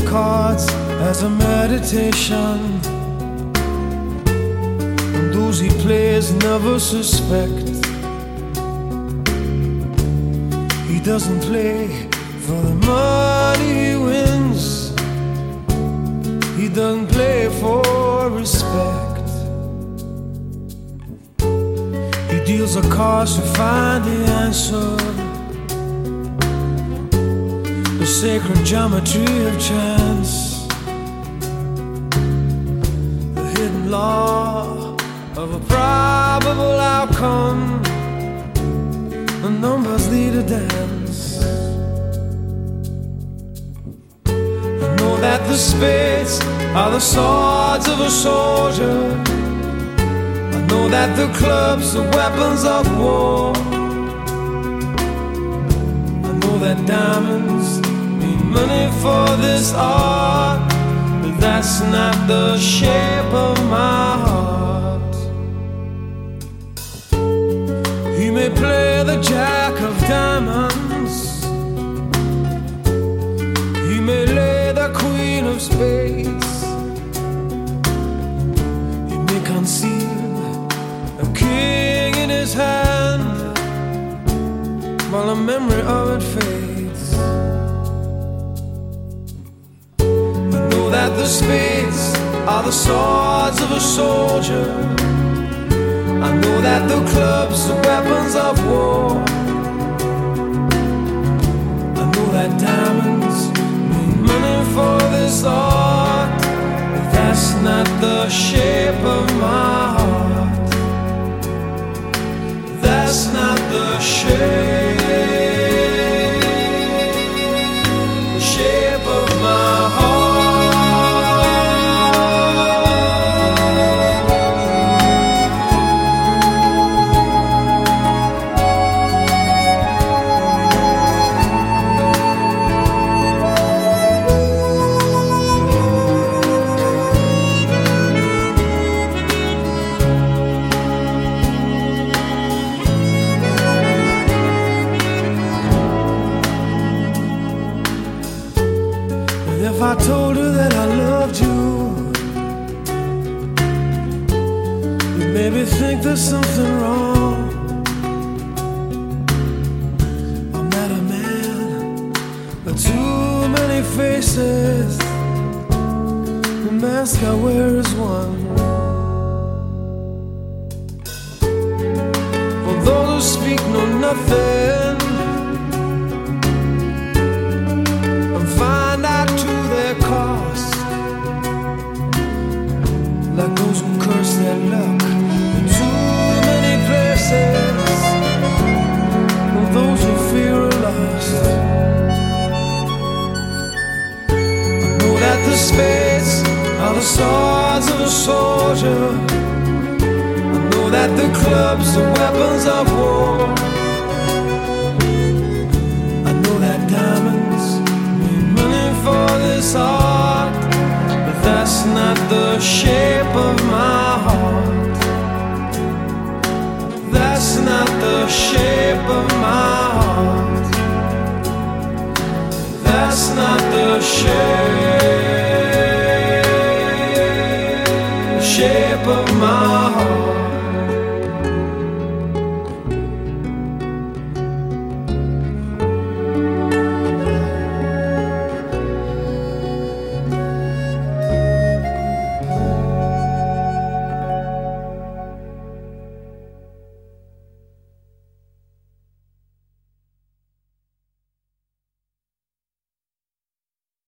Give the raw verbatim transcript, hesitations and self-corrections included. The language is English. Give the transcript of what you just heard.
cards as a meditation, and those he plays never suspect. He doesn't play for the money he wins, he doesn't play for respect. He deals the cards to find the answer, the sacred geometry of chance, the hidden law of a probable outcome. The numbers lead a dance. I know that the spades are the swords of a soldier, I know that the clubs are weapons of war, I know that diamonds need money for this art, but that's not the shape of my heart. He may play the jack of diamonds, he may lay the queen of spades, he may conceal a king in his hand while the memory of it fades. I know that the spades are the swords of a soldier, I know that the clubs are weapons of war, I know that diamonds need money for this art, but that's not the shape of my heart. That's not the shape, the shape of my heart. If I told her that I loved you, you maybe think there's something wrong. I'm not a man, but too many faces, the mask I wear is one. For those who speak know nothing and find out to their cost, like those who curse their luck in too many places, or those who fear are lost. I know that the spades are the swords of a soldier, I know that the clubs are weapons of war, I know that diamonds need money for this art, but that's not the shape of my heart. That's not the shape of my heart. That's not the shape.